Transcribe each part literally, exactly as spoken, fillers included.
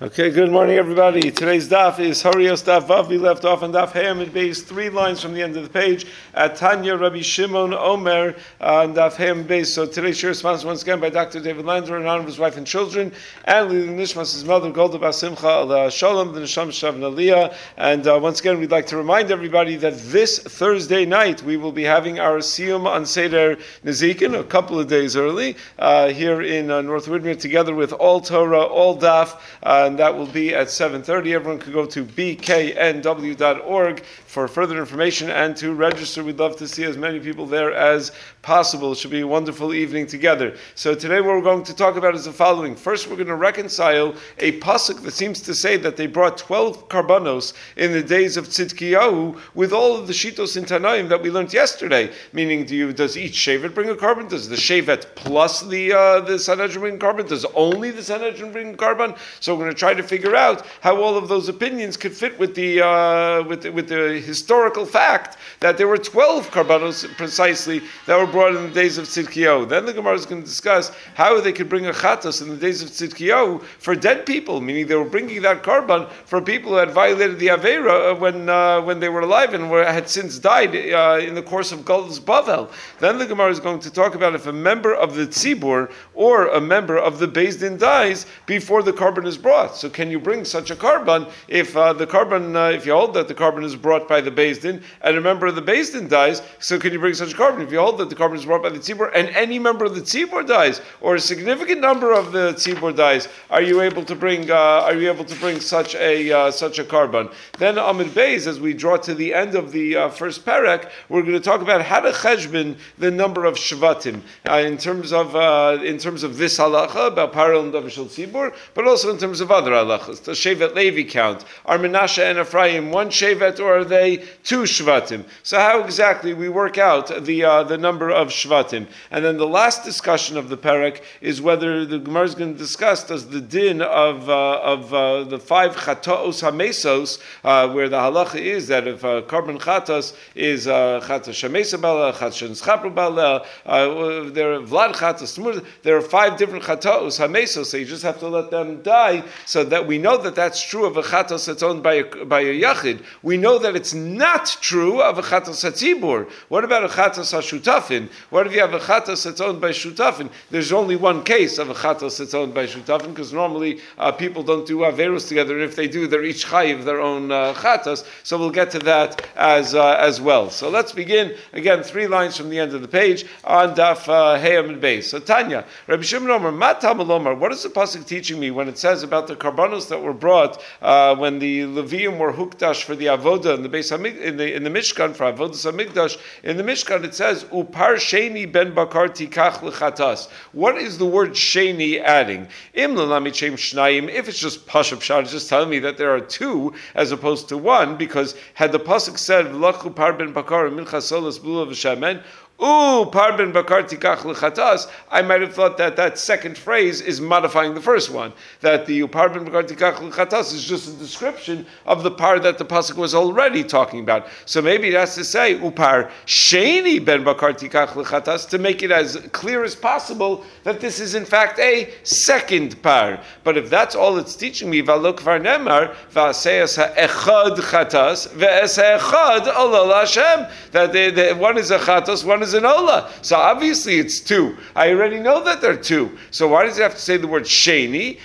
Okay, good morning, everybody. Today's daf is Harios Daf Vav. We left off on Daf Hayam Beis, three lines from the end of the page. At Tanya Rabbi Shimon Omer on Daf Hayam Beis. So today's share is sponsored once again by Doctor David Lander in honor of his wife and children, and Lili Nishmas, his mother, Golda Bas Simcha Ala Shalom, the Neshama Shav Aliyah. And uh, once again, we'd like to remind everybody that this Thursday night we will be having our Siyum on Seder Nezikin, a couple of days early, uh, here in uh, North Widmer, together with All Torah, All Daf. Uh, and that will be at seven thirty. Everyone can go to b k n w dot org for further information and to register. We'd love to see as many people there as possible. It should be a wonderful evening together. So today what we're going to talk about is the following. First, we're going to reconcile a pasuk that seems to say that they brought twelve karbanos in the days of Tzidkiyahu with all of the shitos in Tanaim that we learned yesterday. Meaning, do you, does each shevet bring a carbon? Does the shevet plus the uh, the Sanhedrin bring a carbon? Does only the Sanhedrin bring a carbon? So we're going to try to figure out how all of those opinions could fit with the uh, with the, with the historical fact that there were twelve karbanos precisely that were brought in the days of Tzidkiyahu. Then the Gemara is going to discuss how they could bring a chatos in the days of Tzidkiyahu for dead people, meaning they were bringing that karban for people who had violated the Aveira when uh, when they were alive and were, had since died uh, in the course of Galus Bavel. Then the Gemara is going to talk about if a member of the Tzibur or a member of the Beis Din dies before the carbon is brought. So can you bring such a carbon if uh, the carbon, uh, if you hold that the carbon is brought by the Beis Din and a member of the Beis Din dies, so can you bring such a carbon if you hold that the carbon is brought by the Tzibur and any member of the Tzibur dies or a significant number of the Tzibur dies? Are you able to bring? Uh, are you able to bring such a uh, such a carbon? Then Amid Beis, as we draw to the end of the uh, first parak, we're going to talk about how to cheshbon the number of shvatim uh, in terms of uh, in terms of this halacha about parallel and Davishal Tzibur, but also in terms of other halachas. The Shevet Levi count. Are Menashe and Ephraim one Shevet or are they two Shvatim? So how exactly we work out the uh, the number of Shvatim? And then the last discussion of the parak is whether the Gemara is going to discuss does the din of uh, of uh, the five Chataos Hamesos, uh, where the halacha is that if uh, carbon Chatas is Chatas Shamesa Bala, Chatas Chapru Bala, there are Vlad Chatas, there are five different Chataos Hamesos, so you just have to let them die, so that we know that that's true of a chatos that's owned by a, by a yachid. We know that it's not true of a chatos hatzibur. What about a chatos hashutafin? What if you have a chatos that's owned by shutafin? There's only one case of a chatos that's owned by shutafin, because normally uh, people don't do averus together, and if they do, they're each chayiv their own uh, chatos. So we'll get to that as uh, as well. So let's begin again. Three lines from the end of the page on daf uh, Hayam and Beis. So Tanya, Rabbi Shimon Omer, Matam Alomar. What is the pasuk teaching me when it says about the karbanos that were brought uh, when the Levium were hukdash for the avoda in the Beis Hamik, in the in the Mishkan for avodas hamikdash? In the Mishkan it says upar sheni ben bakar tikach lechatas. What is the word sheni adding? Im lalami shem shnayim. If it's just pashup shad, just telling me that there are two as opposed to one, because had the pasuk said v'lachu par ben bakar mincha solas b'lulav v'shamen, Ooh, parben bakar tikach lechatas, I might have thought that that second phrase is modifying the first one. That the parben bakar tikach lechatas is just a description of the par that the pasuk was already talking about. So maybe it has to say upar sheni ben bakar tikach lechatas to make it as clear as possible that this is in fact a second par. But if that's all it's teaching me, v'alo kvar nemar v'aseyas ha'echad chatas ve'es ha'echad ola Hashem, that the, the, one is a chatas, one is an ola. So obviously it's two. I already know that there are two. So why does it have to say the word sheni?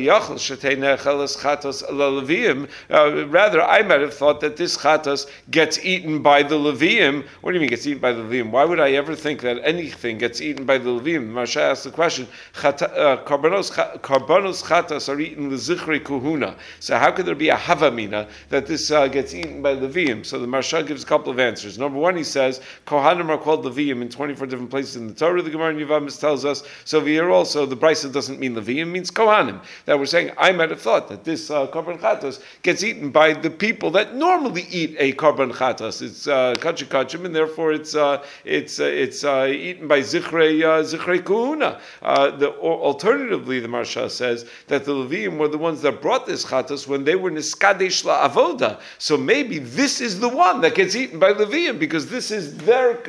Uh, rather, I might have thought that this chatas gets eaten by the Levium. What do you mean gets eaten by the Levium? Why would I ever think that anything gets eaten by the Levium? Marsha asked the question, karbanos chatas are eaten l'zichri kuhuna. So how could there be a havamina that this uh, gets eaten by Levium? So the Marsha gives a couple of answers. Number one, he says, Kohanim are called Levium in twenty-four different places in the Torah. The Gemara in Yevamos tells us. So here also, the Brisa doesn't mean Levium, means Kohanim. That we're saying, I might have thought that this uh, Korban Chatos gets eaten by the people that normally eat a Korban Chatos. It's Kachim uh, Kachim, and therefore it's uh, it's uh, it's uh, eaten by Zichrei uh, Zichrei Kuhuna. Uh, the, or alternatively, the Marsha says that the Levium were the ones that brought this Chatos when they were Niskadesh LaAvoda. So maybe this is the one that gets eaten by Levium, because this is their, it's a Korban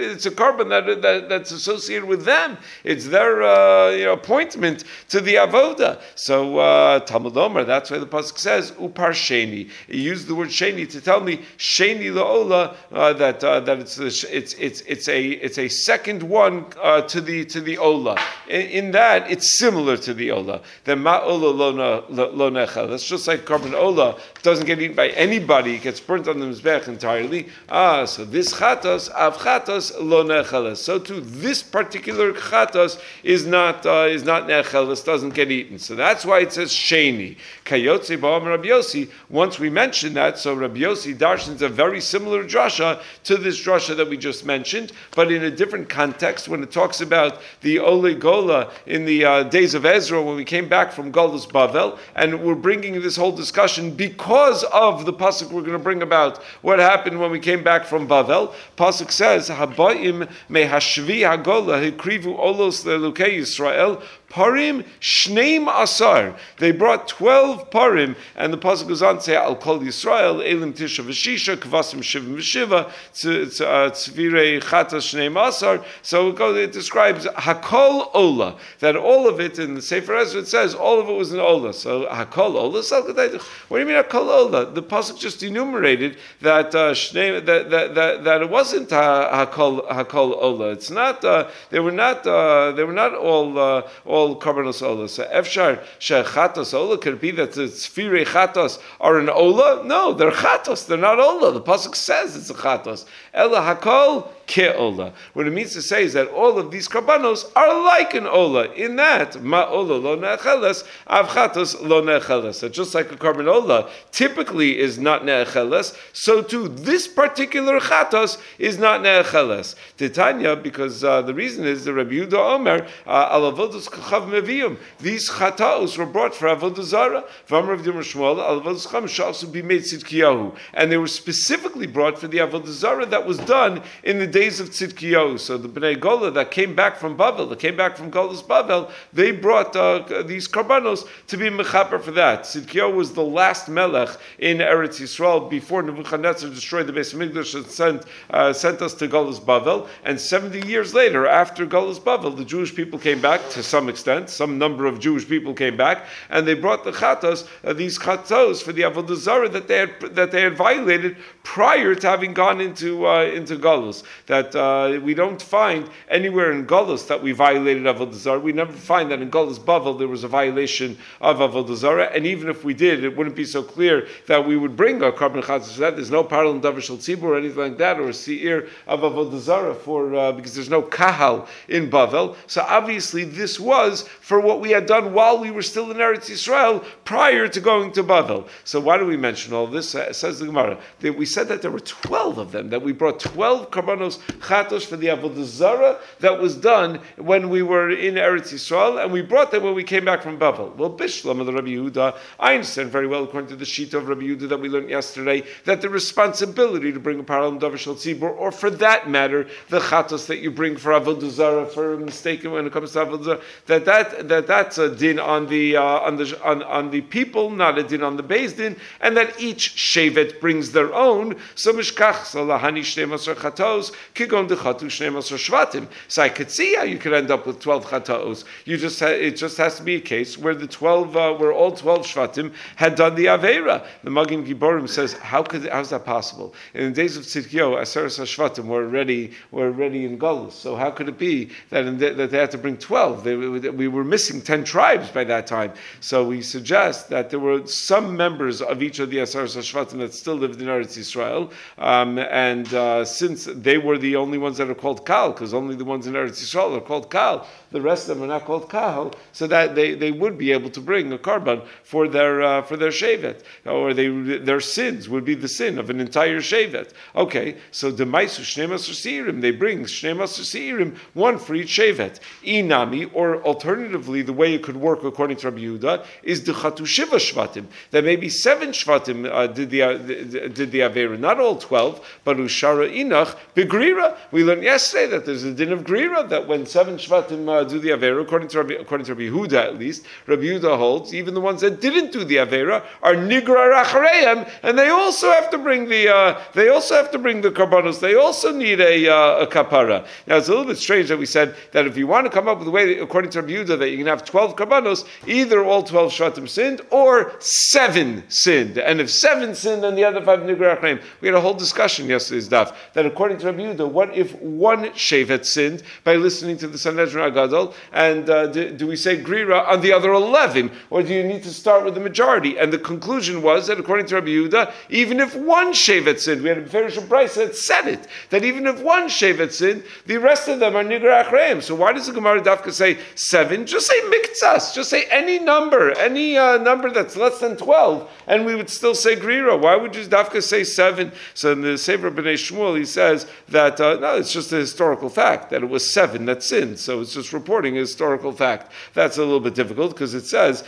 korban that, that that's associated with them. It's their uh, you know, appointment to the avoda. So uh, Talmud Omer, that's why the pasuk says upar sheni. He used the word sheni to tell me sheni laola uh, that uh, that it's it's it's it's a it's a second one uh, to the to the ola. In, in that it's similar to the ola. The ma ola lo lo nechel. That's just like korban ola doesn't get eaten by anybody. It gets burnt on the mizbech entirely. Ah, so this chatos av chatos lo necheles. So too, this particular chatos is not uh, is not necheles, doesn't get eaten. So that's why it says sheni. Kayotze ba'am Rabbi Yossi. Once we mentioned that, so Rabbi Yossi darshans a very similar drasha to this drasha that we just mentioned, but in a different context. When it talks about the Ole Gola in the uh, days of Ezra, when we came back from Golus Bavel, and we're bringing this whole discussion because of the pasuk we're going to bring about what happened when we came back from Bavel. Pasuk says, "Habayim mehashvi hagola hikrivu olos leLukei Yisrael." Parim shneim asar. They brought twelve parim, and the pasuk goes on to say, "Al kol Yisrael elim tisha v'shisha kvasim shivim v'shiva tzvirei chatas shneim asar." So it, goes, it describes hakol ola, that all of it in the Sefer Ezra it says all of it was an ola. So hakol ola. What do you mean hakol ola? The pasuk just enumerated that uh, shneim, that, that that that it wasn't hakol hakol ola. It's not. Uh, they were not. Uh, they were not all uh, all. Karbanos ola. So efshar shechatos ola, could it be that the tzfirei chatos are an ola? No, they're chatos. They're not ola. The pasuk says it's a chatos. Ela hakol ke'ola. What it means to say is that all of these karbanos are like an ola. In that ma ola lo ne'echeles, av chatos lo ne'echeles. So just like a karban ola typically is not ne'echeles, so too this particular chatos is not ne'echeles. Titania, because uh, the reason is the Rabbi Yehuda Omer al avodos kachav mevium. These chatos were brought for avodah zara. V'amar Rav Yirmiyah Shmuel al avodos cham shasu b'meit tzidkiyahu, and they were specifically brought for the avodah zara that was done in the days of Tzidkiyahu. So the Bnei Gola that came back from Bavel, that came back from Golus Bavel, they brought uh, these karbanos to be mechaper for that. Tzidkiyahu was the last melech in Eretz Yisrael before Nebuchadnezzar destroyed the Beis Hamikdash and sent uh, sent us to Golus Bavel. And seventy years later, after Golus Bavel, the Jewish people came back to some extent. Some number of Jewish people came back, and they brought the chatos, uh, these chatos for the avodah zara that they had that they had violated prior to having gone into uh, into Golus. That uh, we don't find anywhere in Golus that we violated avodah zara. We never find that in Golus Bavel there was a violation of avodah zara, and even if we did, it wouldn't be so clear that we would bring a carbon chatos for that. There's no parallel in davar shel tzibur or anything like that, or a seir of avodah zara for uh, because there's no kahal in Bavel. So obviously this was for what we had done while we were still in Eretz Yisrael prior to going to Bavel. So why do we mention all this? Uh, says the Gemara that we said that there were twelve of them, that we brought twelve karbanos chatos for the avodah zara that was done when we were in Eretz Yisrael, and we brought them when we came back from Bavel. Well, Bishlam of the Rabbi Yehuda, I understand very well, according to the sheet of Rabbi Yehuda that we learned yesterday, that the responsibility to bring a parallel davar shel tzibur, or for that matter, the chatos that you bring for avodah zara, for a mistake when it comes to avodah zara, that that that that's a din on the uh, on the on, on the people, not a din on the beis din, and that each shevet brings their own. So mishkach so lahani shnei masar chatos kigon dechatu shnei masar shvatim. So I could see how you could end up with twelve chatos. You just ha- it just has to be a case where the twelve uh, where all twelve shvatim had done the avera. The Magin Giborim says, how could how's that possible? In the days of Tzidkiyahu, Aseres HaShvatim were already were already in Golus. So how could it be that in the, that they had to bring twelve? They, we were missing ten tribes by that time. So we suggest that there were some members of each of the Aseres HaShvatim that still lived in Eretz Yisrael, um, and uh, since they were the only ones that are called Kal, because only the ones in Eretz Yisrael are called Kal, the rest of them are not called Kahal, so that they, they would be able to bring a karban for their uh, for their shevet, or they their sins would be the sin of an entire shevet. Okay, so the maisu shnei masar seirim, they bring shnei masar seirim, one for each shevet. Inami, or alternatively, the way it could work according to Rabbi Yehuda is the chatu shiva shvatim, that maybe seven shvatim uh, did the uh, did the avera, not all twelve, but ushara inach begri Grira. We learned yesterday that there's a din of Grira, that when seven Shvatim uh, do the Avera, according to Rabbi, according to Rabbi Yehuda at least, Rabbi Yehuda holds, even the ones that didn't do the Avera are Nigra Rachareim, and they also have to bring the, uh, they also have to bring the Karbanos, they also need a, uh, a Kapara. Now it's a little bit strange that we said that if you want to come up with a way, according to Rabbi Yehuda, that you can have twelve Karbanos, either all twelve Shvatim sinned, or seven sinned. And if seven sinned, then the other five Nigra Rachareim. We had a whole discussion yesterday's daf, that according to Rabbi Yehuda, what if one Shevet sinned by listening to the Sanhedrin Agadol, and uh, do, do we say Grira on the other eleven, or do you need to start with the majority? And the conclusion was that according to Rabbi Yehuda, even if one Shevet sinned, we had a Ferish Bryce that said it, that even if one Shevet sinned, the rest of them are Nigra Achreim. So why does the Gemara Dafka say seven? Just say Miktsas, just say any number, any uh, number that's less than twelve, and we would still say Grira. Why would you Dafka say seven? So in the Sefer B'nai Shmuel, he says that, uh, no, it's just a historical fact, that it was seven that sinned. So it's just reporting a historical fact. That's a little bit difficult, because it says,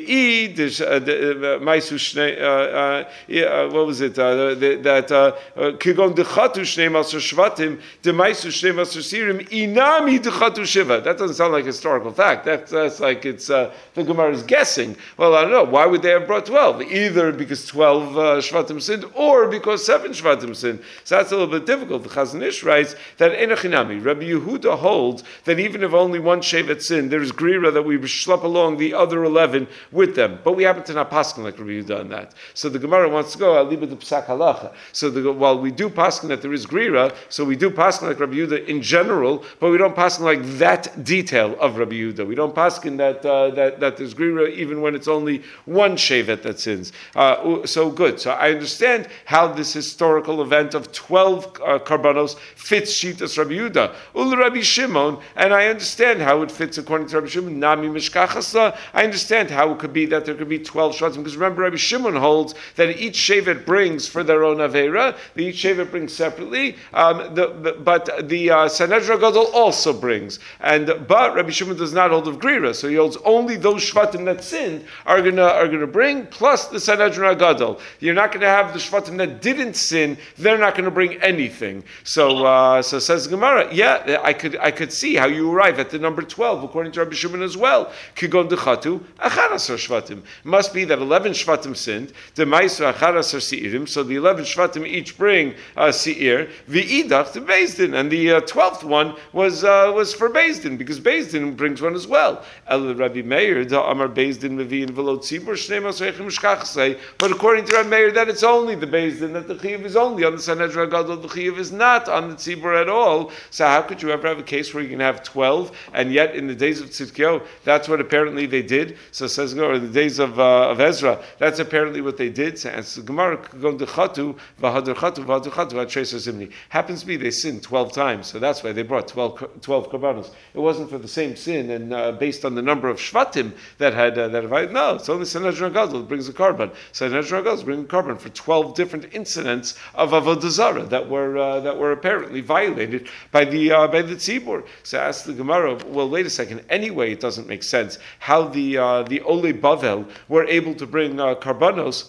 what was it, uh, that, Kigon dechatu shnei masar shvatim, demaisu shnei masar sirim, inami dechatu shiva. That doesn't sound like a historical fact. That's, that's like it's, uh, the Gemara is guessing. Well, I don't know. Why would they have brought twelve? Either because twelve uh, shvatim sinned, or because seven shvatim sinned. So that's a little bit difficult. The Chazon Ish writes that enochinami, Rabbi Yehuda holds that even if only one shevet sinned, there's grira that we schlep along the other eleven with them. But we happen to not paskin like Rabbi Yehuda on that. So the Gemara wants to go aliba de psak halacha. So the, while we do paskin that there is grira, so we do paskin like Rabbi Yehuda in general, but we don't paskin like that detail of Rabbi Yehuda. We don't paskin that uh, that that there's grira even when it's only one shevet that sins. Uh, so good. So I understand how this historical event of twelve uh, karbanos fits Shitas Rabbi Yehuda, Ul Rabbi Shimon, and I understand how it fits according to Rabbi Shimon. Nami mishkachasa. I understand how it could be that there could be twelve shvatim, because remember Rabbi Shimon holds that each shevet brings for their own avera. Each shevet brings separately, um, the, the, but the uh, Sanhedrin Gadol also brings. And but Rabbi Shimon does not hold of grira, so he holds only those shvatim that sinned are gonna are gonna bring plus the Sanhedrin Gadol. You're not going to have the shvatim that didn't sin; they're not going to bring anything. So, uh, so says Gemara. Yeah, I could I could see how you arrive at the number twelve according to Rabbi Shimon as well. Kigon dechatu acharasar shvatim. Must be that eleven shvatim sinned. Demaisu acharasar seirim. So the eleven shvatim each bring uh, seir. V'idach to Beis Din, and the uh, twelfth one was uh, was for Beis Din, because Beis Din brings one as well. El Rabbi Meir da Amar Beis Din mevi in v'lo tzibur shnei masreichem shkachsei. But according to Rabbi Meir, that it's only the Beis Din, that the chiyuv is only on the Sanhedrin Gadol, the chiyuv is not on the tzibur at all. So how could you ever have a case where you can have twelve, and yet in the days of Tzidkiyahu, that's what apparently they did. So it says, or in the days of uh, of Ezra, that's apparently what they did. So, and so Gemara go dechatu v'hader chatu v'hader chatu v'atreisa zimni. Happens to be they sinned twelve times, so that's why they brought twelve, twelve karbanos. It wasn't for the same sin, and uh, based on the number of shvatim that had uh, that have, no, it's only Sanhedrin Gadol that brings a carbon. Sanhedrin Gadol is bringing a carbon for twelve different incidents of avodah zarah that were uh, that were apparently violated by the uh, by the tzibur. So ask the Gemara, well, wait a second. Anyway, it doesn't make sense how the uh, the Olei Bavel were able to bring uh, karbanos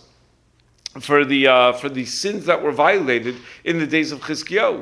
for the uh, for the sins that were violated in the days of Chizkiyahu.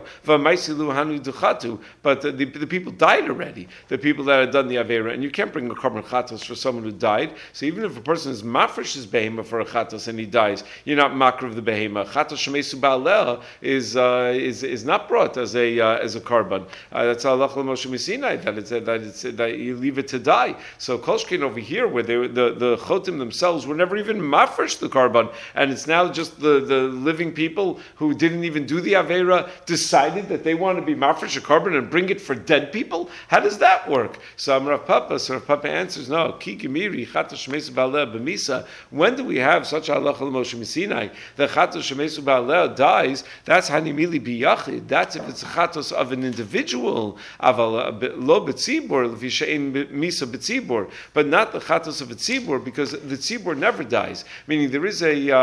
But the, the, the people died already, the people that had done the Avera, and you can't bring a korban chatos for someone who died. So even if a person is mafresh his behema for a chatos and he dies, you're not makr of the behema. Chatos shemesu ba'aleh is uh, is is not brought as a uh, as a korban. Uh, that's halach l'Moshe Missinai, that it's that it's that you leave it to die. So kolshkin over here, where they the the chotim themselves were never even mafresh the korban, and it's now just the, the living people who didn't even do the Avera decided that they want to be mafresh a korban and bring it for dead people? How does that work? So Rav Papa, so Rav Papa answers, no. Ki gemiri chatos shemesu ba'aleh b'misa. When do we have such halacha l'Moshe Missinai? The chatos shemesu ba'aleh dies. That's hanimili biyachid. That's if it's a chatos of an individual. Aval lo b'tzibur v'shein misa b'tzibur, but not the chatos of a tzibur, because the tzibur never dies. Meaning there is a uh, a body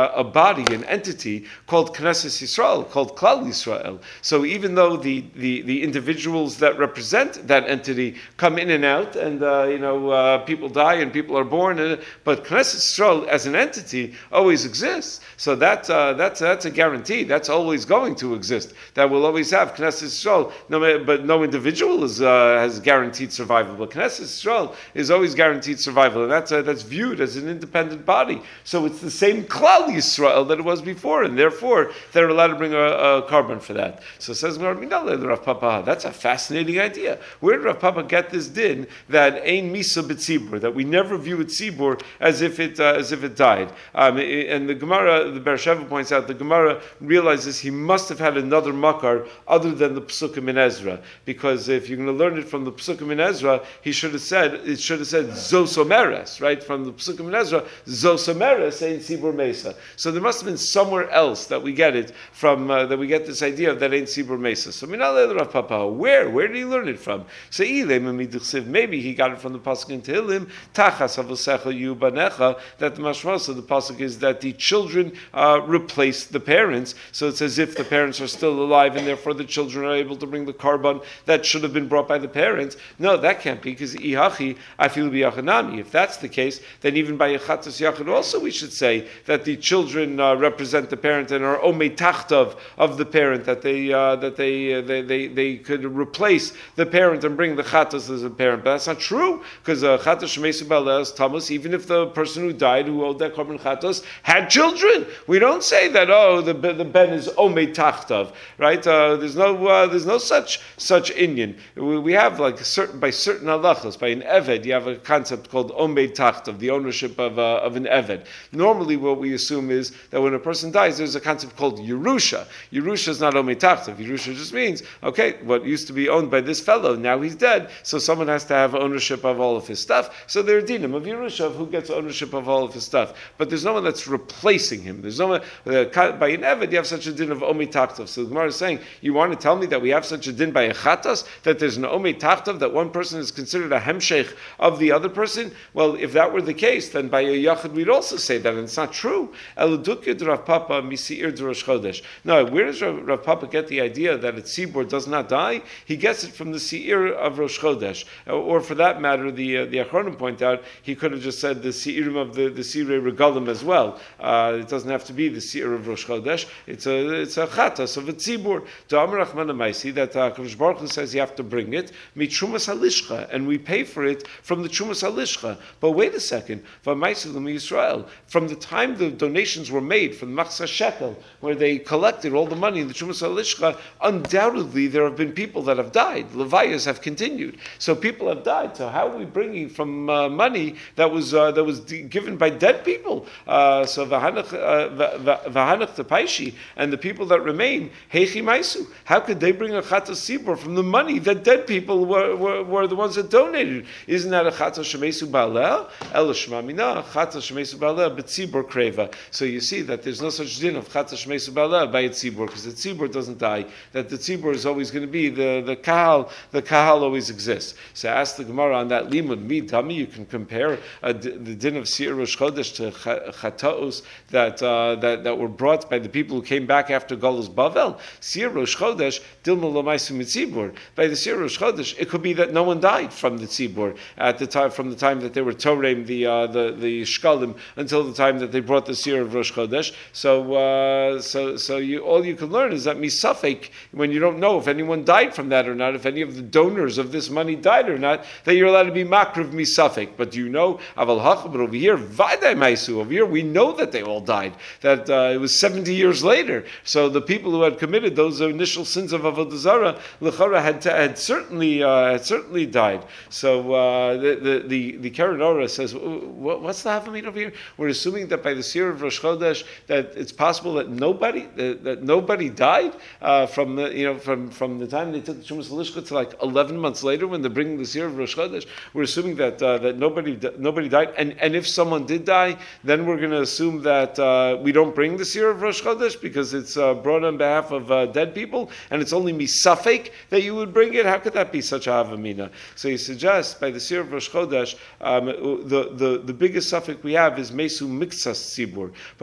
body, an entity called Knesset Yisrael, called Klal Yisrael. So even though the, the, the individuals that represent that entity come in and out, and uh, you know uh, people die and people are born, and, but Knesset Yisrael as an entity always exists. So that uh, that's that's a guarantee. That's always going to exist. That will always have Knesset Yisrael. No, but no individual is uh, has guaranteed survival. But Knesset Yisrael is always guaranteed survival, and that's uh, that's viewed as an independent body. So it's the same Klal Yisrael that it was before, and therefore they're allowed to bring a, a carbon for that. So says Rav Papa, that's a fascinating idea. Where did Rav Papa get this din that ein misa b'tzibur, that we never view it tzibur as if it uh, as if it died? Um, and the Gemara, the Beersheva points out, the Gemara realizes he must have had another makar other than the Psukim in Ezra, because if you're going to learn it from the Psukim in Ezra, he should have said it should have said zosomeres, right? From the Psukim in Ezra, zosomeres ain't tzibur mesa. So there must have been somewhere else that we get it from, uh, that we get this idea of that ain't tzibur mesa. So minale Rav Papa, where where did he learn it from? So maybe he got it from the pasuk in Tehillim, tachas avosecha yu banecha, that the mashmas of the pasuk is that the children uh, replace the parents. So it's as if the parents are still alive, and therefore the children are able to bring the carbon that should have been brought by the parents. No, that can't be, because ihachi afilu biyachanami. If that's the case, then even by yechatas yachid also we should say that the children uh, represent the parent and are omei tachtav of the parent, that they uh, that they, uh, they they they could replace the parent and bring the chatas as a parent. But that's not true, because uh, chatas shemesu ba'aleh tamus, even if the person who died who owed that carbon chatas had children, we don't say that oh the the ben is omei tachtav, right? Uh, there's no uh, there's no such such inyan. We, we have like certain by certain halachas, by an eved, you have a concept called omei tachtav, the ownership of uh, of an eved. Normally, what we assume is that when a person dies, there's a concept called Yerusha. Yerusha is not omei tachtav. Yerusha just means, okay, what used to be owned by this fellow, now he's dead, so someone has to have ownership of all of his stuff. So there are dinim of Yerusha, of who gets ownership of all of his stuff. But there's no one that's replacing him. There's no one, uh, by an eved, you have such a din of omei tachtav. So the Gemara is saying, you want to tell me that we have such a din by a chatas, that there's an omei tachtav, that one person is considered a hemshech of the other person? Well, if that were the case, then by a yachid we'd also say that, and it's not true. Eludukid Rav Papa misiir d'Rosh Chodesh. No, where does Rav, Rav Papa get the idea that a tzibur does not die? He gets it from the seir of Rosh Chodesh, or for that matter, the uh, the Achronim point out he could have just said the seirim of the the seirei regalim as well. Uh, it doesn't have to be the seir of Rosh Chodesh. It's a it's a chatas of a tzibur. To Amar Rachman Amaisi, that uh, Kadosh Baruch Hu says you have to bring it mitrumas halishcha, and we pay for it from the trumas halishcha. But wait a second, v'maisi l'mi Yisrael, from the time the donations were made from Machzah Shekel, where they collected all the money in the trumas halishcha, undoubtedly there have been people that have died. Levayas have continued, so people have died. So how are we bringing from uh, money that was uh, that was de- given by dead people? Uh, so v'hanach v'hanach tepaishi, and the people that remain heichi maisu. How could they bring a chatas sibur from the money that dead people were, were, were the ones that donated? Isn't that a chatas shemesu ba'aleh? El shema mina chatas shemesu ba'aleh b'tzibur kreva. So you see that there's no such din of chatas shemesu ba'aleh by a tzibur, because the tzibur doesn't die. That the tzibur is always going to be the the kahal. The kahal always exists. So ask the Gemara on that limud mi dami. You can compare uh, the din of Seir Rosh Chodesh to chataos that uh, that that were brought by the people who came back after Galus Bavel. Seir Rosh Chodesh dilma l'maisu mitzibur. By the Seir Rosh Chodesh, it could be that no one died from the tzibur at the time, from the time that they were torem the uh, the the shkalim until the time that they brought the Seir of Rosh Chodesh. So uh, so so you all you can learn is that misafek, when you don't know if anyone died from that or not, if any of the donors of this money died or not, that you're allowed to be makriv misafek. But do you know aval hach? But over here, vaday maisu. Over here, we know that they all died. That uh, it was seventy years later. So the people who had committed those initial sins of avodah zarah, lechara had had certainly uh, had certainly died. So uh, the the the, the Keren Orah says, what's the havamina over here? We're assuming that by the Seir of Rosh Chodesh that it's possible that nobody that, that nobody died uh, from the you know from, from the time they took the Trumas Halishka to like eleven months later when they're bringing the Seir of Rosh Chodesh. We're assuming that uh, that nobody nobody died, and and if someone did die, then we're going to assume that uh, we don't bring the Seir of Rosh Chodesh because it's uh, brought on behalf of uh, dead people, and it's only misafek that you would bring it. How could that be such a havamina? So he suggests by the Seir of Rosh Chodesh, um, the, the the biggest suffix we have is mesu mixas tzibur, but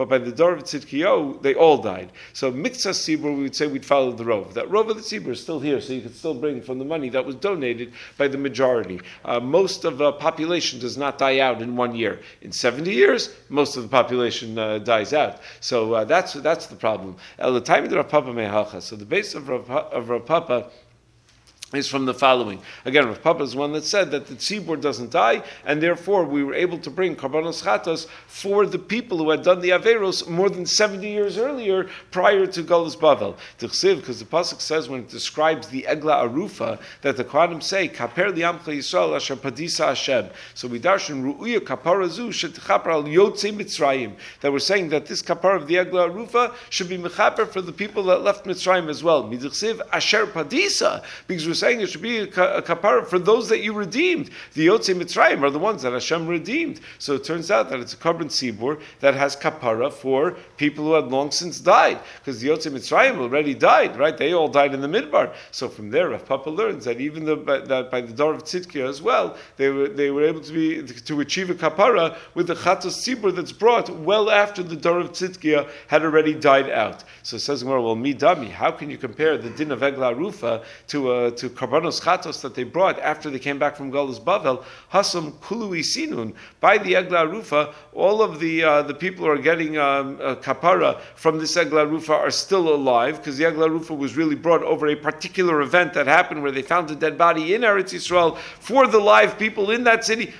but by the Dor of Tzidkiyahu, they all died. So Miktsas Tzibur, we would say we'd follow the Rov. That Rov of the Tzibur is still here, so you could still bring from the money that was donated by the majority. Uh, most of the population does not die out in one year. In seventy years, most of the population uh, dies out. So uh, that's that's the problem. El the time of the Rav Papa mehalcha. So the base of Rav, of Rav Papa is from the following. Again, Rav Papa is one that said that the tzibur doesn't die, and therefore we were able to bring karbanos chatos for the people who had done the averos more than seventy years earlier, prior to Galus Bavel. Tichsiv, because the pasuk says when it describes the egla arufa, that the Kohanim say, Kaper li'amcha Yisrael asher padisa Hashem. So we darshan ru'uya kapara zu shetchaper al yotzei Mitzrayim. That we're saying that this kapara of the egla arufa should be mechaper for the people that left Mitzrayim as well. Midichsiv asher padisa, because we're saying it should be a kapara for those that you redeemed. The Yotzei Mitzrayim are the ones that Hashem redeemed. So it turns out that it's a korban tzibur that has kapara for people who had long since died, because the Yotzei Mitzrayim already died, right? They all died in the Midbar. So from there, Rav Papa learns that even the, that by the Dor of Tzidkiah as well, they were they were able to be to achieve a kapara with the chatos tzibur that's brought well after the Dor of Tzidkiah had already died out. So it says, well, mi dami, how can you compare the din of Egla Arufa to uh, to karbanos chatos that they brought after they came back from Galus Bavel? Hasam kului sinun, by the Egla Arufa, all of the uh, the people who are getting um, uh, kapara from this Egla Arufa are still alive, because the Egla Arufa was really brought over a particular event that happened where they found a dead body in Eretz Yisrael for the live people in that city.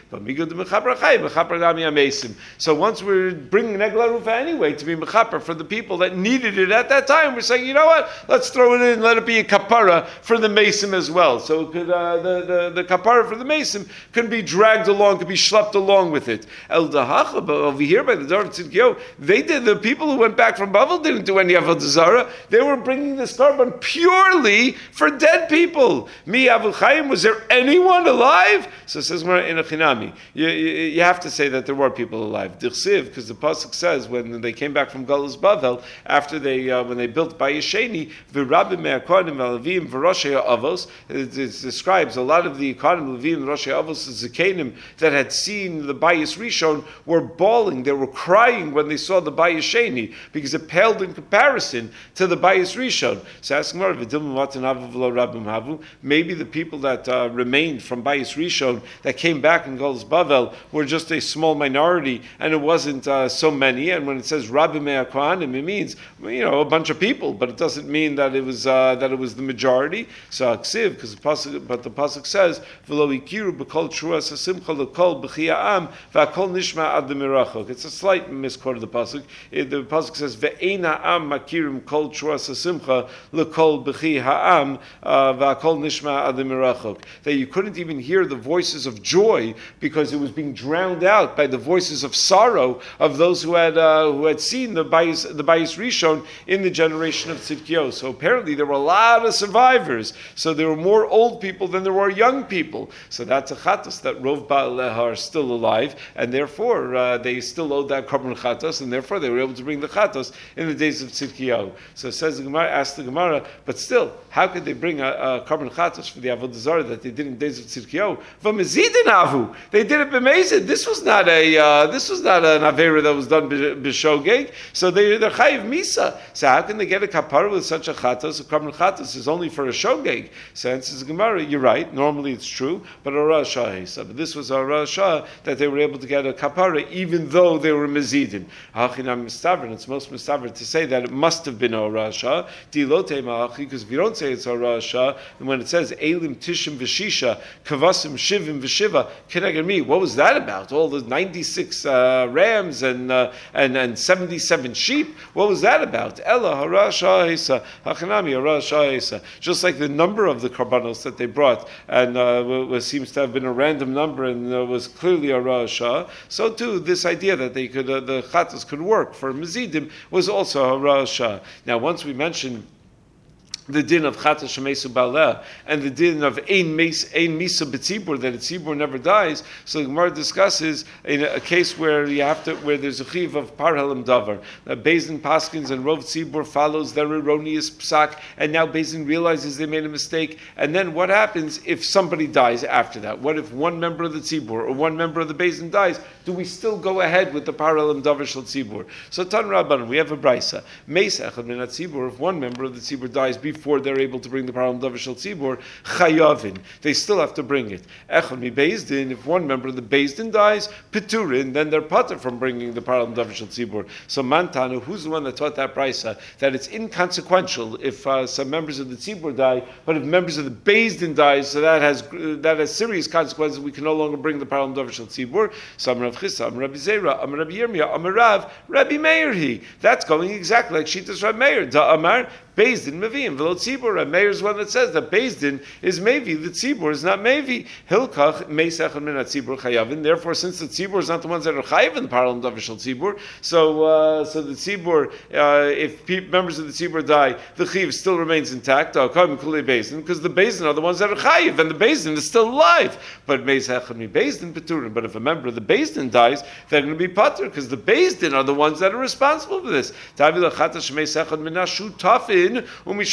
So once we're bringing an Egla Arufa anyway to be mechaper for the people that needed it at that time, we're saying, you know what, let's throw it in, let it be a kapara for the Mesim as well. So it could, uh, the, the, the kapara for the Mesim can be dragged along, could be schlepped along with it. El Dahacha, over here by the Dor of Tzidkiyahu, they did, the people who went back from Bavel didn't do any Avodah Zarah. They were bringing this korban purely for dead people. Mi Avu Chaim, was there anyone alive? So it says in a chinami. You, you, you have to say that there were people alive. Dichsiv, because the pasuk says when they came back from Galus Bavel, after they uh, when they built Bayis Sheni, v'rabim me'akonim v'alevim v'roshei avos, it, it describes a lot of the Kohanim, Levim, Roshei Avos, Zakenim that had seen the Bayis Rishon were bawling, they were crying when they saw the Bayis Sheni, because it paled in comparison to the Bayis Rishon. So ask Gemara, maybe the people that uh, remained from Bayis Rishon that came back in Galus Bavel were just a small minority, and it wasn't uh, so many. And when it says Rabbi Mea Kohanim, it means, you know, a bunch of people, but it doesn't mean that it was uh, that it was the majority. So Aksiv, because the pasuk, but the pasuk says, "V'lo ikiru b'kol truas hasimcha l'kol b'chiya'am v'akol nishma ad l'mirachok." It's a slight misquote of the pasuk. It, the pasuk says, "Ve'ein ha'am makirim kol truas hasimcha l'kol b'chiya'am v'akol nishma ad l'mirachok." That you couldn't even hear the voices of joy because it was being drowned out by the voices of sorrow of those who had uh, who had seen the Bayis the Bayis Rishon in the generation of Tzidkiyahu. So apparently there were a lot of survivors. So there were more old people than there were young people. So that's a chatos that Rov Ba'aleha are still alive, and therefore uh, they still owed that korban chatos, and therefore they were able to bring the chatos in the days of Tzidkiyahu. So it says the Gemara, asked the Gemara, but still, how could they bring a, a korban chatos for the Avodah Zarah that they did in the days of Tzidkiyahu? V'mezidin avu, they did it b'mezid. This was not a uh, this was not an avera that was done b'shogeg. So they they're chayiv misa. So how can they get a kapara with such a chatos? A korban chatos is only for a shogeg. So answers the Gemara, you're right. Normally it's true, but a rasha. But this was a rasha that they were able to get a kapara even though they were mezidin. Hachinam mistavrin. It's most mistavrin to say that it must have been a rasha. Dilote ma'achi, because if you don't say it's a rasha, and when it says elim tishim v'shisha kavasim shivim v'shiva keneged me, what was that about? All the ninety-six uh, rams and uh, and and seventy-seven sheep. What was that about? Ella harasha isa hachinami harasha isa. Just like the number of the karbanos that they brought, and uh, was, seems to have been a random number, and uh, was clearly a rasha. So too, this idea that they could uh, the chatas could work for mezidim was also a rasha. Now, once we mentioned the din of chata shemesu ba'aleh and the din of ein mes ein misa b'tzibur, that a tzibur never dies. So the Gemara discusses in a, a case where you have to where there's a chiv of parhelim davar. That Bezdin paskins and rov tzibur follows their erroneous psak, and now Bezdin realizes they made a mistake. And then what happens if somebody dies after that? What if one member of the tzibur or one member of the Bezdin dies? Do we still go ahead with the parhelim davar shel tzibur? So Tan Rabban, we have a brisa. Meis echad min tzibur. If one member of the tzibur dies before Before they're able to bring the parhelim davar shel tzibur, chayavin, they still have to bring it. Echad mi Bezdin, if one member of the Bezdin dies, peturin, then they're pater from bringing the parhelim davar shel tzibur. So Mantanu, who's the one that taught that brisa, that it's inconsequential if uh, some members of the tzibur die, but if members of the Bezdin die, so that has uh, that has serious consequences. We can no longer bring the parhelim davar shel tzibur. So Amar Rav Chisa, Amar Rabbi Zera, Amar Rabbi Yirmiyah, Amar Rav, Rabbi Meir he. That's going exactly like Shitas Rabbi Meir. Da Amar Bezdin Mevim v'lo tzibur. And Meir is one that says that Bezdin is Mevi, the tzibur is not Mevi. Hilkach meis echad min hatzibur chayavin. Therefore, since the tzibur is not the ones that are chayav in the parhelim davar shel tzibur, so uh, so the tzibur, uh, if pe- members of the tzibur die, the chiv still remains intact. Because the Bezdin are the ones that are chayav, and the Bezdin is still alive. But meis echad mi Bezdin peturim. But if a member of the Bezdin dies, they're going to be pater because the Bezdin are the ones that are responsible for this. Tavi lachata shemeis echad min hashutafin. So this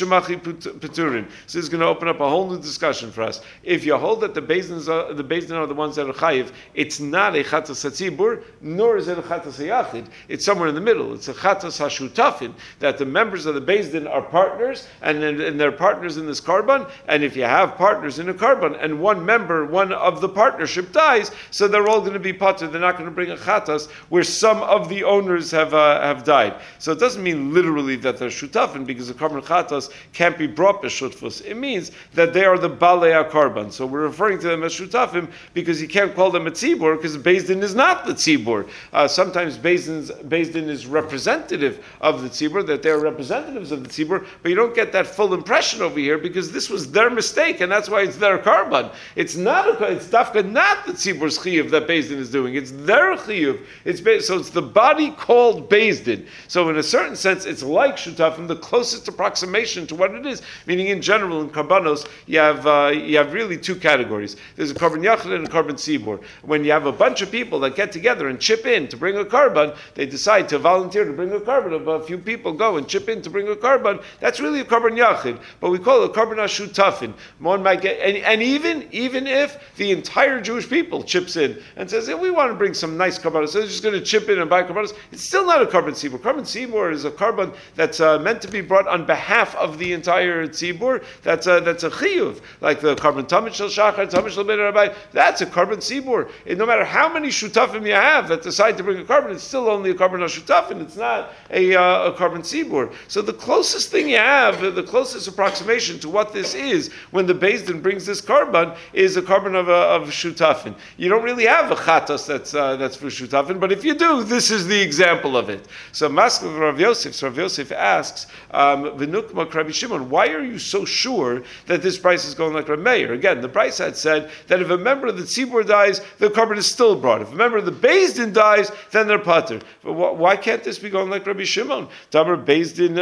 is going to open up a whole new discussion for us. If you hold that the Bezdin are the Bezdin are the ones that are chayiv, it's not a chatas hatzibur, nor is it a chatas hayachid. It's somewhere in the middle. It's a chatas hashutafin, that the members of the Bezdin are partners, and, and they're partners in this karban. And if you have partners in a karban, and one member, one of the partnership dies, so they're all going to be pater. They're not going to bring a chatas where some of the owners have uh, have died. So it doesn't mean literally that they're shutafin, because the karban chatas can't be brought b'shutfus. It means that they are the balei karban. So we're referring to them as shutafim because you can't call them a tzibur because Bezdin is not the tzibur. Uh, sometimes Bezdin's, Bezdin is representative of the tzibur, that they are representatives of the tzibur, but you don't get that full impression over here because this was their mistake and that's why it's their karban. It's not a, it's dafka not the tzibur's chiyuv that Bezdin is doing. It's their chiyuv. It's so it's the body called Bezdin. So in a certain sense, it's like shutafim, the closest approximation to what it is. Meaning, in general, in karbanos, you have uh, you have really two categories. There's a karban yachid and a karban tzibur. When you have a bunch of people that get together and chip in to bring a karban, they decide to volunteer to bring a karban. If a few people go and chip in to bring a karban, that's really a karban yachid. But we call it a karban hashutafin. One might get, and, and even even if the entire Jewish people chips in and says, hey, we want to bring some nice karbanos, so they're just going to chip in and buy karbanos, it's still not a karban tzibur. Karban tzibur is a karban that's uh, meant to be brought on behalf of the entire tzibur. That's a that's a chiyuv, like the karban tamid shel shachar, tamid shel ben rabbi. That's a karban tzibur. And no matter how many shutafim you have that decide to bring a karban, it's still only a karban hashutafim. It's not a uh, a karban tzibur. So the closest thing you have, the closest approximation to what this is, when the Bezdin brings this karban, is a karban of a, of shutafin. You don't really have a chatas that's uh, that's for shutafin, but if you do, this is the example of it. So Maskil Rav Yosef, so Rav Yosef asks, um, V'nukma Rabbi Shimon, why are you so sure that this price is going like Rav Meir? Again, the price had said that if a member of the tzibur dies, the karban is still brought. If a member of the Bezdin dies, then they're pater. But wh- why can't this be going like Rabbi Shimon? Taber Bezdin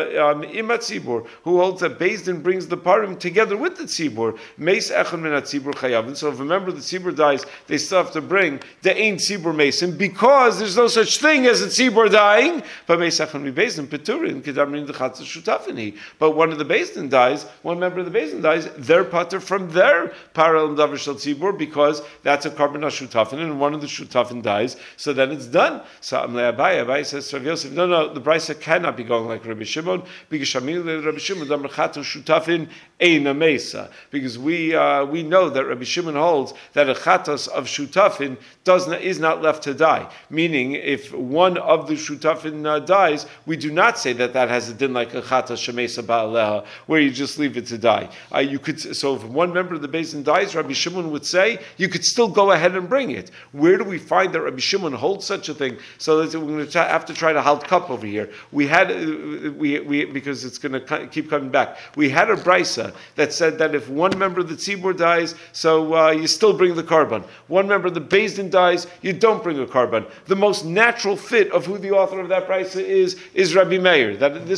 ima tzibur, who holds that Bezdin brings the parim together with the tzibur. Meis echad min tzibur chayavin. So if a member of the tzibur dies, they still have to bring the ein tzibur mason because there's no such thing as a tzibur dying. But meis echad mi Bezdin peturin kedamrin dechatz shutafini. But one of the Bezdin dies, one member of the Bezdin dies, they're pater from their parallel davar shel tzibur because that's a karban shutafin, and one of the shutafin dies, so then it's done. So Amlei Abai, Abai says to Rav Yosef, no, no, the brisa cannot be going like Rabbi Shimon because Shamil Rabbi Shimon damar chatu shutafin eina mesa, because we uh, we know that Rabbi Shimon holds that a chatas of shutafin does not, is not left to die. Meaning, if one of the shutafin uh, dies, we do not say that that has a din like a chatas shemesa ba'aleha, where you just leave it to die. Uh, you could so if one member of the Bezdin dies, Rabbi Shimon would say you could still go ahead and bring it. Where do we find that Rabbi Shimon holds such a thing? So that we're going to try, have to try to halt cup over here. We had uh, we we because it's going to keep coming back. We had a brisa that said that if one member of the tzibur dies, so uh, you still bring the karban. One member of the Bezdin dies, you don't bring a karban. The most natural fit of who the author of that brisa is is Rabbi Meir. That this karban is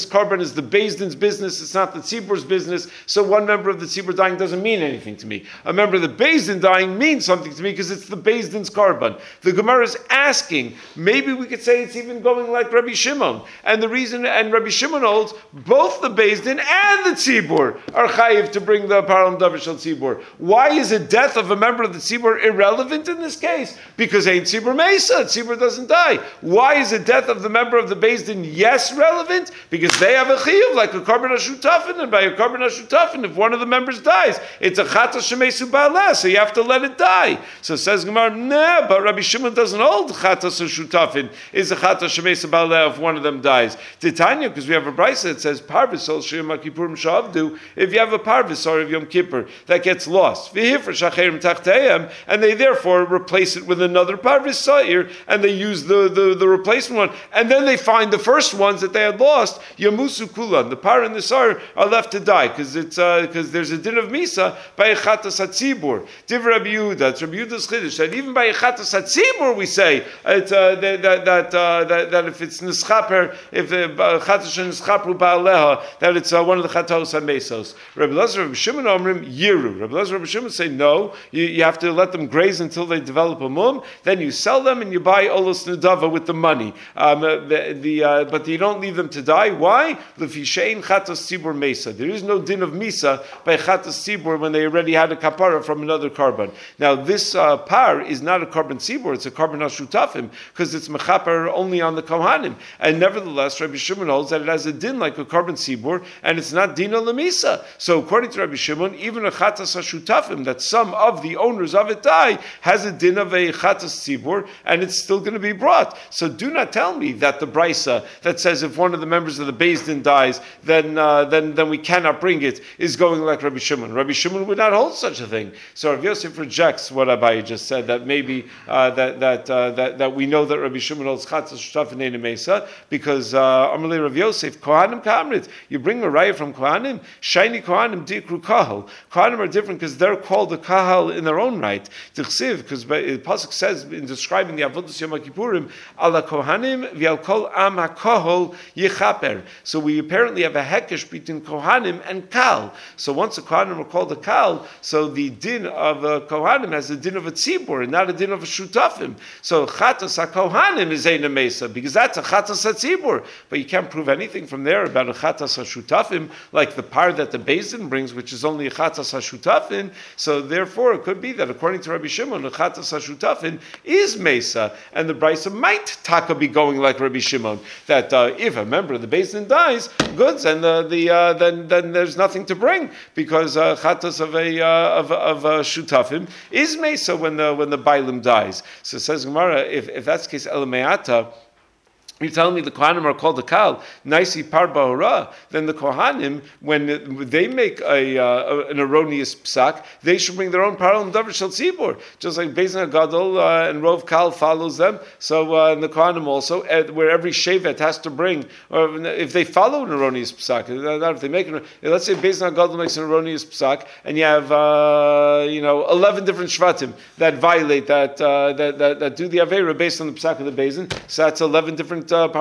is the Beis Din's business, it's not the Tzibur's business, so one member of the Tzibur dying doesn't mean anything to me. A member of the Beis Din dying means something to me because it's the Beis Din's Karban. The Gemara is asking, maybe we could say it's even going like Rabbi Shimon. And the reason, and Rabbi Shimon holds, both the Beis Din and the Tzibur are chayiv to bring the Param Davar Shel Tzibur. Why is a death of a member of the Tzibur irrelevant in this case? Because ain't Tzibur Mesa, Tzibur doesn't die. Why is the death of the member of the Beis Din yes relevant? Because they have a chiyuv like a Karban HaShutafin, and by a Karban HaShutafin, if one of the members dies, it's a Chatas Shemesu Ba'aleh, so you have to let it die. So says Gemara, nah, but Rabbi Shimon doesn't hold Chatas HaShutafin, is a Chatas Shemesu Ba'aleh if one of them dies. Titania, because we have a brisa that says, Parvis Sol Shir Makipurim Shavdu, if you have a Parvis or of Yom Kippur that gets lost, V'hifr Shacherim Tachteim, and they therefore replace it with another Parvis Sa'ir, and they use the, the, the replacement one, and then they find the first ones that they had lost, Yamusu Kulan, the Par and the Sa'ir are left to die, because it's because uh, there's a din of Misa by Echatas HaTzibur. Div Rabbi Yehuda, it's Rabbi Yehuda's Chiddush, that even by Echatas HaTzibur we say it's, uh, that, that, that, uh, that, that if it's Nischaper, if the Chatas Nischaper Ba'aleha, that it's uh, one of the Chatos HaMesos. Rabbi Lazar, Rabbi Shimon Omrim, Yiru. Rabbi Lazar, Rabbi Shimon say, no, you, you have to let them graze until they develop a mum, then you sell them and you buy Olos Nedava with the money. Um, the, the, uh, but you don't leave them to die. Why? L'fishein Chatos Tzibur Mesa. There is no din of Misa by Chatas Tzibur when they already had a kapara from another carbon. Now this uh, par is not a carbon Tzibur, it's a carbon Hashutafim, because it's mechaper only on the Kohanim. And nevertheless, Rabbi Shimon holds that it has a din like a carbon Tzibur, and it's not din of Lemisa. So according to Rabbi Shimon, even a Chatas Hashutafim, that some of the owners of it die, has a din of a Chatas Tzibur, and it's still going to be brought. So do not tell me that the brisa that says if one of the members of the Beis Din dies, then uh, then then we cannot bring it, is going like Rabbi Shimon. Rabbi Shimon would not hold such a thing. So Rav Yosef rejects what Abaye just said, that maybe uh, that that, uh, that that we know that Rabbi Shimon holds Chatzas Shtafin Ein Mesa, because Amalei Rav Yosef Kohanim Kamrit. You bring a raya from Kohanim, shiny Kohanim Dikru Kahal. Kohanim are different because they're called a Kahal in their own right. Tichsiv, because the pasuk says in describing the Avodas Yom Kippurim, Ala Kohanim v'al Kol Am HaKahol Yichaper. So we apparently have a hekesh between Kohanim and Kal. So once a Kohanim are called a Kal, so the din of a Kohanim has a din of a Tzibur and not a din of a Shutafim. So Chatas HaKohanim is Ein Mesa, because that's a Chatas HaTzibur. But you can't prove anything from there about a Chatas HaShutafim, like the par that the Beis Din brings, which is only a Chatas HaShutafim. So therefore it could be that according to Rabbi Shimon, a Chatas HaShutafim is Mesa, and the Brisa might taka be going like Rabbi Shimon, that uh, if a member of the Beis Din dies, goods, and the, the uh, then then there's nothing to bring, because uh, chatas of a uh, of of a shutafim is mesa when the when the bailim dies. So it says Gemara, if if that's the case, elameata. You're telling me the Kohanim are called a Kal, Naisi Par Ba'ora, then the Kohanim, when they make a, uh, an erroneous psak, they should bring their own Par and Davar Shel Tzibur, just like Beis Din Gadol uh, and Rov Kal follows them. So uh, and the Kohanim also, uh, where every Shevet has to bring, or if they follow an erroneous psak, not if they make an, let's say Beis Din Gadol makes an erroneous psak, and you have uh, you know eleven different Shvatim that violate that, uh, that, that that do the Aveira based on the psak of the Beis Din, so that's eleven different Uh,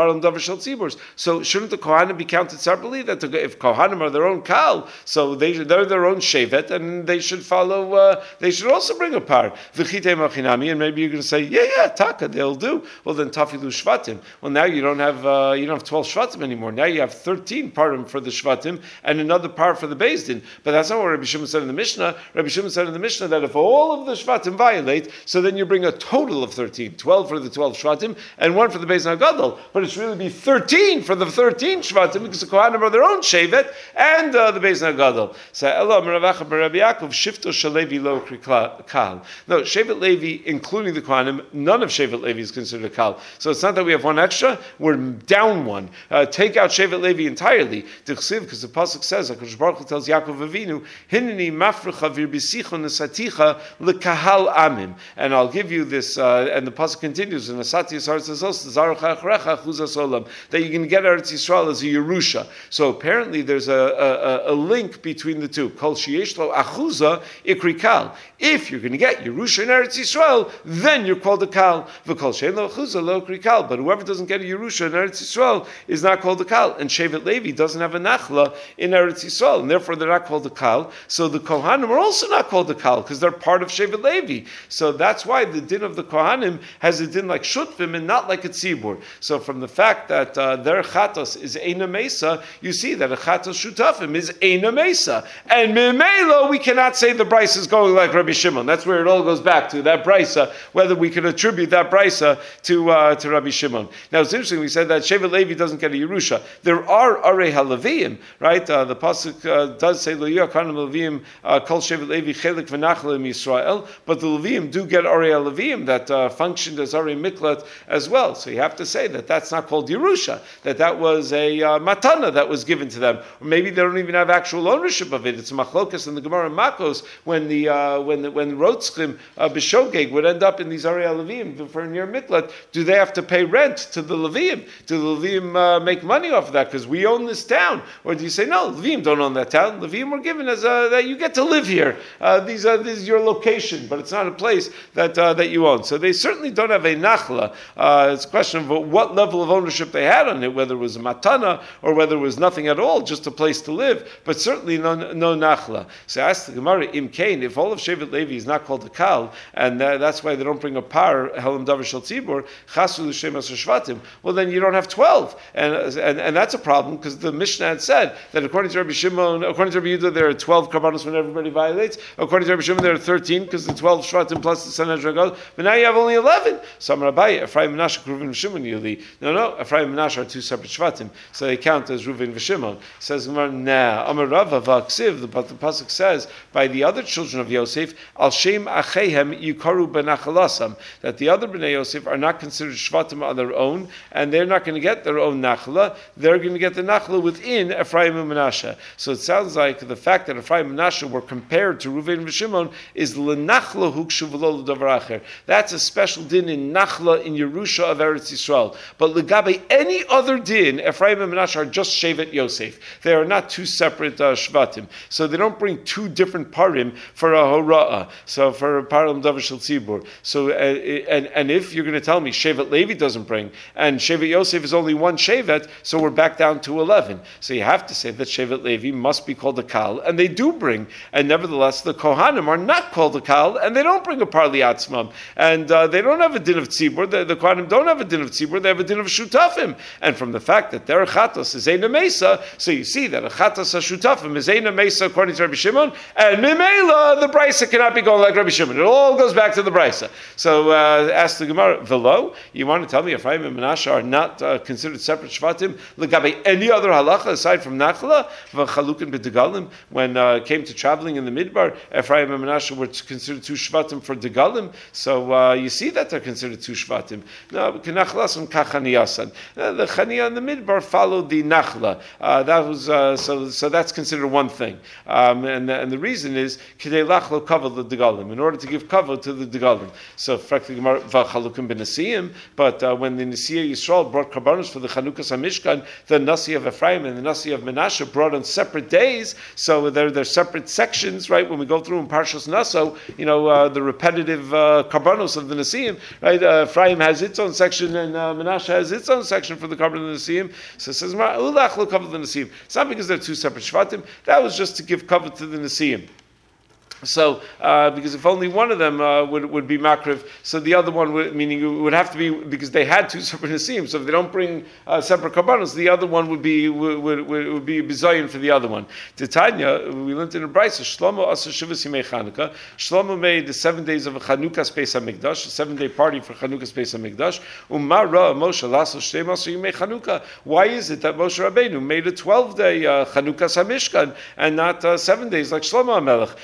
so shouldn't the Kohanim be counted separately? That the, if Kohanim are their own Kal, so they they're their own Shevet, and they should follow. Uh, they should also bring a par. And maybe you're going to say, yeah, yeah, Taka, they'll do. Well, then Tafilu Shvatim. Well, now you don't have uh, you don't have twelve Shvatim anymore. Now you have thirteen parim for the Shvatim and another par for the Beis Din. But that's not what Rabbi Shimon said in the Mishnah. Rabbi Shimon said in the Mishnah that if all of the Shvatim violate, so then you bring a total of thirteen, twelve for the twelve Shvatim and one for the Beis Din Gadol. But it should really be thirteen for the thirteen Shvatim, because the Kohanim are their own Shevet and uh, the Beis Din Gadol. So Ella Meravacha Rabbi Yaakov Shifto Shalevi Lo Kal. No, Shevet Levi, including the Kohanim, none of Shevet Levi is considered a Kal. So it's not that we have one extra; we're down one. Uh, take out Shevet Levi entirely. Because the pasuk says, HaKadosh Baruch Hu tells Yaakov Avinu, Hineni Mafrecha Virbisicha Nesaticha LeKahal Amim, and I'll give you this. Uh, and the pasuk continues, and Asati Yisar says also, Zaruch that you can get Eretz Yisrael as a Yerusha. So apparently there's a, a, a link between the two. Kol sheyesh lo achuza ikri kal. If you're going to get Yerusha in Eretz Yisrael, then you're called a kal. V'kol she'en lo achuza lo ikri kal. But whoever doesn't get a Yerusha in Eretz Yisrael is not called a kal. And Shevet Levi doesn't have a nachla in Eretz Yisrael, and therefore they're not called a kal. So the Kohanim are also not called a kal because they're part of Shevet Levi. So that's why the din of the Kohanim has a din like Shutvim and not like a Tzibur. So from the fact that uh, their chatos is Eina Mesa, you see that a chatos Shutafim is Eina Mesa. And Mimela, we cannot say the Bryce is going like Rabbi Shimon. That's where it all goes back to, that Brysa, whether we can attribute that Brysa to uh, to Rabbi Shimon. Now it's interesting, we said that Shevet Levi doesn't get a Yerusha. There are Arei HaLeviim, right? Uh, the Pasuk uh, does say, Lo Yakanim Leviim, Kol Shevet Levi, Chelik V'Nachla Yisrael, but the Leviim do get Arei HaLeviim that uh, functioned as Arei Miklat as well. So you have to say that that's not called Yerusha, that that was a uh, matana that was given to them. Or maybe they don't even have actual ownership of it. It's a machlokas in the Gemara Makos when the uh, when the, when Rotzchim uh, B'Shogeg would end up in these Arei HaLeviim for near Miklat. Do they have to pay rent to the Leviim? Do the Leviim uh, make money off of that because we own this town? Or do you say no? Leviim don't own that town. Leviim were given as a, that you get to live here. Uh, these are this is your location, but it's not a place that uh, that you own. So they certainly don't have a nachla. Uh, it's a question of what level of ownership they had on it, whether it was a matana or whether it was nothing at all, just a place to live, but certainly no no nachla. So ask the Gemara, Im Kain, if all of Shevet Levi is not called a kal, and uh, that's why they don't bring a par, Helam Davar Shel Tzibur, Chasu L'Shem Asher Shvatim, well then you don't have twelve. And, and, and that's a problem, because the Mishnah had said that according to Rabbi Shimon, according to Rabbi Yehuda, there are twelve karbanos when everybody violates. According to Rabbi Shimon, there are thirteen, because the twelve Shvatim plus the Sanhedrin goes, but now you have only eleven. So Amar Abaye, Ephraim, Menashe, Reuven, and Shimon, Yuli. No, no, Ephraim and Menashe are two separate Shvatim, so they count as Reuven and Shimon. Says Gemara, nah. Amar Rava V'Aksiv, the pasuk says, by the other children of Yosef, Al Shem Achehem Yukaru Benachalasam, that the other Bnei Yosef are not considered Shvatim on their own, and they're not going to get their own nachla. They're going to get the nachla within Ephraim and Menashe. So it sounds like the fact that Ephraim and Menashe were compared to Reuven and Shimon is lenachla hukshu v'lo l'davar acher. That's a special din in nachla in Yerusha of Eretz Yisrael. But legabe any other din, Ephraim and Menashe are just Shevet Yosef. They are not two separate uh, shvatim. So they don't bring two different parim for a hora'ah. So for a parim davar shel tzibur. So uh, and and if you're going to tell me Shevet Levi doesn't bring and Shevet Yosef is only one Shevet, so we're back down to eleven. So you have to say that Shevet Levi must be called a kal, and they do bring. And nevertheless, the Kohanim are not called a kal, and they don't bring a parli atzmam. And uh, they don't have a din of tzibur. The, the Kohanim don't have a din of tzibur. They have a din of shutafim. And from the fact that their chatos is eina mesa, so you see that a chatos shutafim is eina mesa according to Rabbi Shimon, and mimela the brisa cannot be going like Rabbi Shimon. It all goes back to the brisa. So uh, ask the Gemara, velo, you want to tell me Ephraim and Menashe are not uh, considered separate shvatim legabe any other halacha aside from nachla v'chalukin b'degalim? When uh, it came to traveling in the midbar, Ephraim and Menashe were considered two shvatim for degalim. So uh, you see that they're considered two shvatim. No, kenachlas kachaniyasan. The chaniya in the midbar followed the nachla. Uh, that was uh, so. So that's considered one thing. Um, and and the reason is kidei lachlo kavod the degalim, in order to give kavod to the degalim. So frankly, v'chalukin b'nesiim. But uh, when the Nesiya Yisrael brought karbanos for the Chanukas HaMishkan, the Nasi of Ephraim and the Nasi of Menashe brought on separate days. So they're they're separate sections, right? When we go through in Parshas Naso, you know, uh, the repetitive uh, karbanos of the Nesiim, right? Uh, Ephraim has its own section and uh, Menashe has its own section for the karban of the Nesiim. So it says, "Ulach lo kavod the Nesiim." It's not because they're two separate shvatim. That was just to give kavod to the Nesiim. So, uh, because if only one of them uh, would would be makriv, so the other one would, meaning it would have to be because they had two separate nesim. So if they don't bring uh, separate karbanos, the other one would be would would, would be bizayin for the other one. Titania, we learned in the Brisa, Shlomo asa shivas yimei Chanukah. Shlomo made the seven days of a Chanukah Beis Hamikdash, a seven day party for Chanukah Beis Hamikdash. Umara Moshe laso shtei maso yimei Chanukah. Why is it that Moshe Rabbeinu made a twelve day uh, Chanukah Hamishkan and not uh, seven days like Shlomo HaMelech, which is a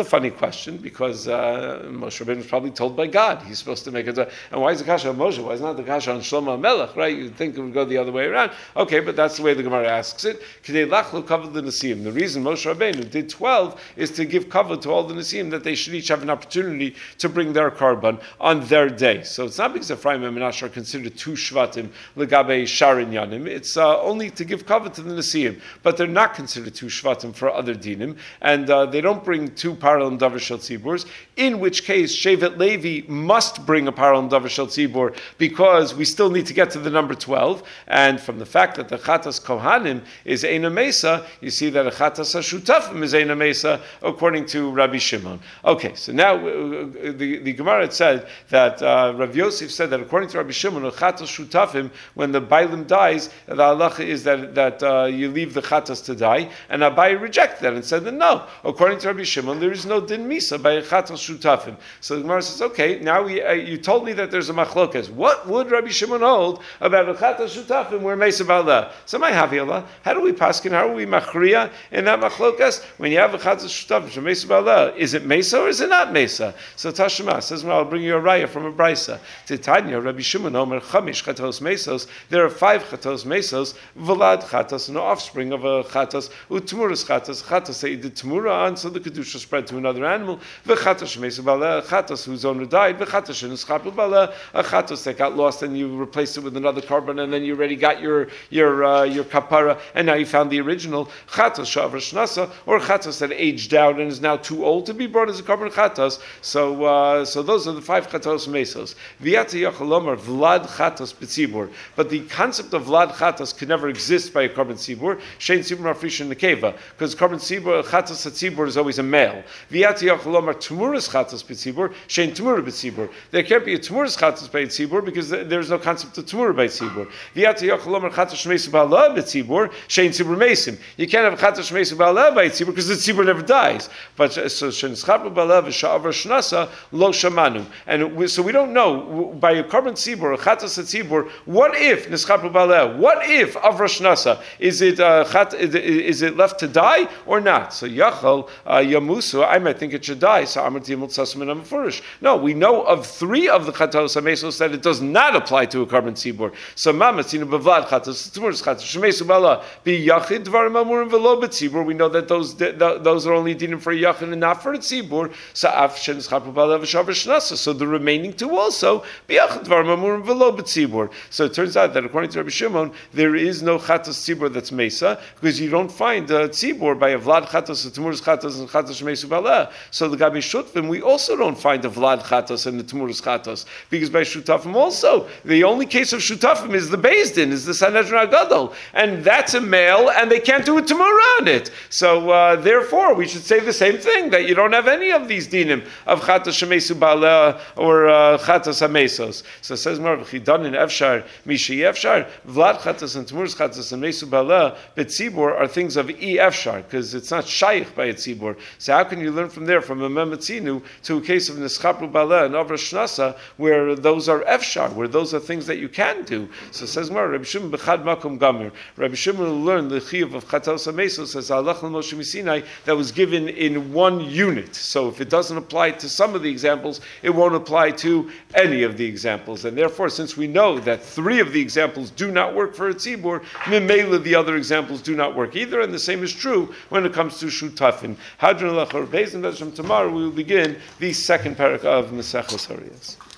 funny question because uh, Moshe Rabbeinu was probably told by God he's supposed to make it. And why is the kasha on Moshe? Why is not the kasha on Shlomo Melech? Right? You'd think it would go the other way around. Okay, but that's the way the Gemara asks it. K'dei lachlo kavod l'nesim. The reason Moshe Rabbeinu did twelve is to give kavod to all the nesim that they should each have an opportunity to bring their korban on their day. So it's not because Ephraim and Menashe are considered two shvatim legabe sharin yanim. It's uh, only to give kavod to the nesim, but they're not considered two shvatim for other dinim, and uh, they don't bring two parallel davar shel tziburs. In which case, Shevet Levi must bring a parallel davar shel tzibur because we still need to get to the number twelve. And from the fact that the chatas kohanim is eina mesa, you see that a chatas hashutafim is eina mesa according to Rabbi Shimon. Okay, so now uh, the the Gemara had said that uh, Rav Yosef said that according to Rabbi Shimon, a chatas shutafim, when the bailim dies, the halacha is that that uh, you leave the chatas to die, and Abai rejected that and said that no, according to Rabbi Shimon, there is no din misa by a chatas shutafim. So the Gemara says, okay, now we, uh, you told me that there's a machlokas. What would Rabbi Shimon hold about a chatas shutafim where mesa ba'ala? So my haviyallah, how do we paskin? How do we machriya in that machlokas when you have a chatas shutafim for mesa ba'ala? Is it mesa or is it not mesa? So Tashma says, well, I'll bring you a raya from a brisa. Titania, Rabbi Shimon Omer chamish chatos mesos. There are five chatos mesos, vlad chatas, an offspring of a chatas, utmuras chatas, chatas that you did tmura on, so the kedusha spread to another animal. V'chatas mesa ba'ala, a chatas whose owner died. V'chatas shenischapu ba'ala, a chatas that got lost and you replaced it with another korban, and then you already got your your uh, your kapara, and now you found the original chatas shavra shnasa, or chatas that aged out and is now too old to be brought as a korban chatas. So uh, so those are the five chatos mesos. V'yata yachalomar vlad chatas b'tzibur, but the concept of vlad chatas could never exist by a korban tzibur. Shein tzibur mafrish in the keva, because korban tzibur chatas tzibur is always a male. V'yata yachalomar tmuras chatas b'tzibur, shein tmura b'tzibur. There can't be a tmuras chatas by tzibur because there's no concept of tmura by tzibur. V'yata yachalomar chatas shmeisu ba'ala b'tzibur, shein tzibur mesim. You can't have chatas shmeisu ba'ala by tzibur because the tzibur never dies. But so shenischapu ba'ala v'sha'avar shnasa lo shamanu. And we, so we don't know by a korban tzibur, a chatas tzibur, what if nischapu ba'ala? What if avra shnasa? Is it uh, chat, is it left to die or not? So yachal uh, yamusu, I might think it should die. So amar timul tzasim and amafurish. No, we know of three of the chatos hamesos that it does not apply to a korban tzibur. So mamatzina bevlad chatos tzibur chatos shemesu ba'ala be yachid dvarim amurim velo b'tzibur. We know that those those are only dinim for a yachid and not for a tzibur. So af shenischapu ba'ala v'shavar shnasa. So the remaining two also be yachid dvarim amurim velo b'tzibur. So it turns out that according to Rabbi Shimon, there is no chatos tzibur that's mesa because you don't find a tzibur by a vlad chatos, a tmuras chatos, and chatos shemesu ba'ala. So the gabi shutfim, we also don't find a vlad chatos and the tmuras chatos because by shutafim also the only case of shutafim is the Beis Din, is the Sanhedrin Agadol, and that's a male, and they can't do a tmura on it. So uh, therefore, we should say the same thing, that you don't have any of these dinim of chatos shemesu ba'ala or uh, chatos hamesos. So it says more v'chidanin efshar mishi efshar vlad chatos and tmuras chatos and mesu ba'ala betzibur are things of e efshar because it's not shaykh by a tzibur. So how can you learn from there from a mematzinu to a case of nischapu ba'ala and avra shnasa where those are efshar, where those are things that you can do? So it says more Rabbi Shimon b'chad makom gamir. Rabbi Shimon learned the chiyuv of chatos hamesos as halach l'Moshe Sinai that was given in one unit. So if it doesn't apply to some of the examples, it won't apply to any of the examples. And therefore, since we know that three of the examples do not work for a tzibur, mimela the other examples do not work either. And the same is true when it comes to shutafin. Hadron lachor beis, and tomorrow we will begin the second parak of Maseches Hariyos.